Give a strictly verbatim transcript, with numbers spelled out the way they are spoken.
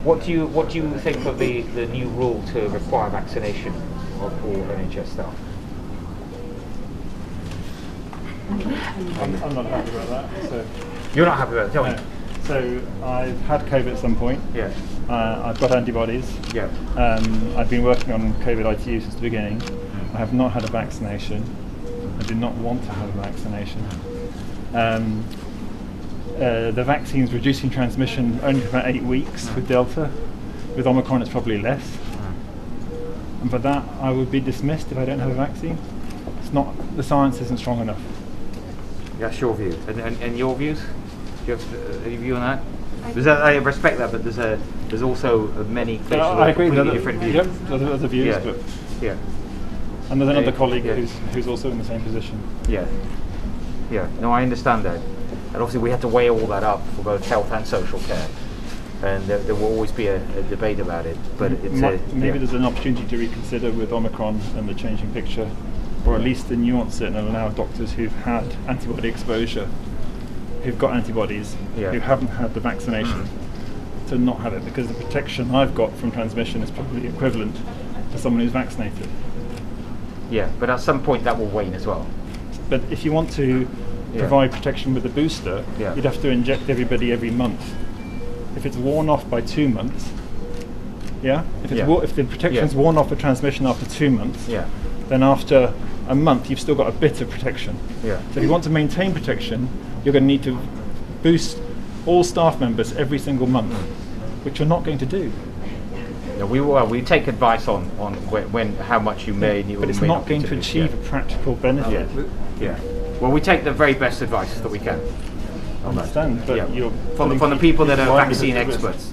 What do you what do you think of the, the new rule to require vaccination of all N H S staff? I'm, I'm not happy about that. So You're not happy about it, tell no. me. So I've had COVID at some point. Yeah. Uh, I've got antibodies. Yeah. Um, I've been working on COVID I T U since the beginning. I have not had a vaccination. I do not want to have a vaccination. Um, uh, the vaccine's reducing transmission only for about eight weeks with Delta. With Omicron it's probably less. And for that I would be dismissed if I don't have a vaccine. It's not, the science isn't strong enough. That's your view. And, and, and your views? Do you have a view on that? There's a, I respect that, but there's a there's also many places Uh, with I agree with completely other, different views. yep, other, other views, Yeah. but Yeah. and there's another Uh, colleague yeah. who's who's also in the same position. Yeah. Yeah. No, I understand that. And obviously we have to weigh all that up for both health and social care. And there, there will always be a, a debate about it. But it's Mi- a, maybe yeah. there's an opportunity to reconsider with Omicron and the changing picture, or at least to nuance it and allow doctors who've had antibody exposure, who've got antibodies, Yeah. who haven't had the vaccination, to not have it, because the protection I've got from transmission is probably equivalent to someone who's vaccinated. Yeah, but at some point that will wane as well. But if you want to Yeah. provide protection with a booster, Yeah. you'd have to inject everybody every month. If it's worn off by two months, yeah, if it's Yeah. wo- if the protection's Yeah. worn off for transmission after two months, Yeah. then after a month you've still got a bit of protection. Yeah. So if you want to maintain protection, you're going to need to boost all staff members every single month, which you're not going to do. No, we well, we take advice on on when, when how much you may need. But it's may not going need to do. achieve Yeah. a practical benefit. Yeah. Yeah. Well, we take the very best advice that we can. I understand, but Yeah. you're From, putting from the people that are people at vaccine risk. experts.